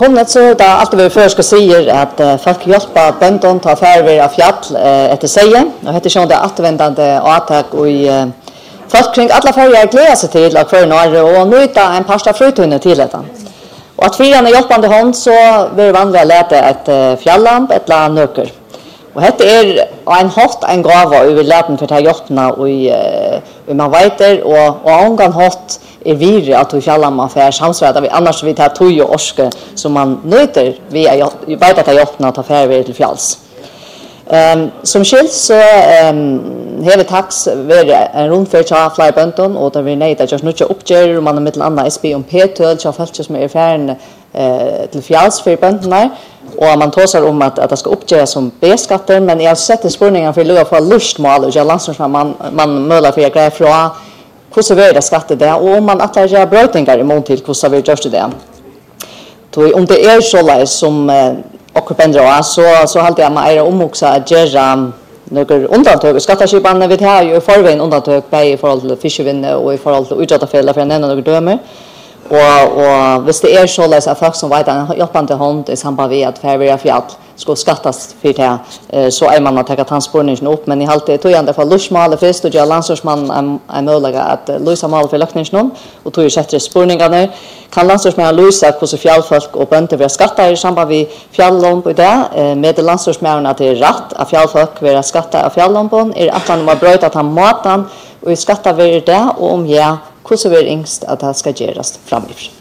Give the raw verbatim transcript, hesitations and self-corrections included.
Hundet så har det alltid vært før skal sier at uh, folk hjelper bøndene til å færre av fjall uh, etter seie. Og dette er det attvendende avtak og uh, folk kring alle færger gleder seg til at hver Norge og nøyta en par av frutøyene til dette. Og at fyrene hjelpende hånd så vil vanlig å lete et uh, fjallamp, et eller annet nøkker. Og dette er en hatt en gave og vi vil lete for å ta hjelpene og uh, man veiter og, og omgang hatt er virre at du fjallar man for samsvarende, annars vi tar tog og orske som man nøyter vi vet at jeg hjelpene til ferie til fjalls. Um, som skilt så um, hever taks være en rundfør til flere bønden, og det vil nøyde at jeg ikke oppgjør, og man er mitt annet S B om P-tøl, til folk som er ferien uh, til fjalls for bøndene, og man tåser om at, at det skal oppgjøres som B-skatter, men jeg har sett spørninger for å lukke for lustmål, og jeg har landstående man, man møler for å greie fra hvordan vi det skattet det, og om man atler gjør brøytinger i mån til hvordan vi gjør det. Om det er så leis som eh, okkur bender også, så, så halte jeg meg er omvokset at gjøre noen undantøk. Skattarskipene vi har jo i forveien undantøk, både i forhold til fiskevinne og i forhold til utgjøtterfeller, for å nevne noen dømer. Og, og hvis det er så leis at folk som vet en hjelpende hånd i samband med at færre fjall skal skattas for det, så er man å ta transportningen opp. Men i halte tog jeg for lusmålet først, og gjør landstorsmannen er mulig at løse målet for løkningen, og tog jeg setter spurningene. Kan landstorsmannen løse hvordan fjallfolk og bønder vil skatte i samband med fjallomp i det? Med landstorsmannen at det er rett at fjallfolk vil skatte av fjallompen, er at han må brøyte at han måten, og skatte vil det, og om ja, hvordan vil yngst at det skal gjøres fremover.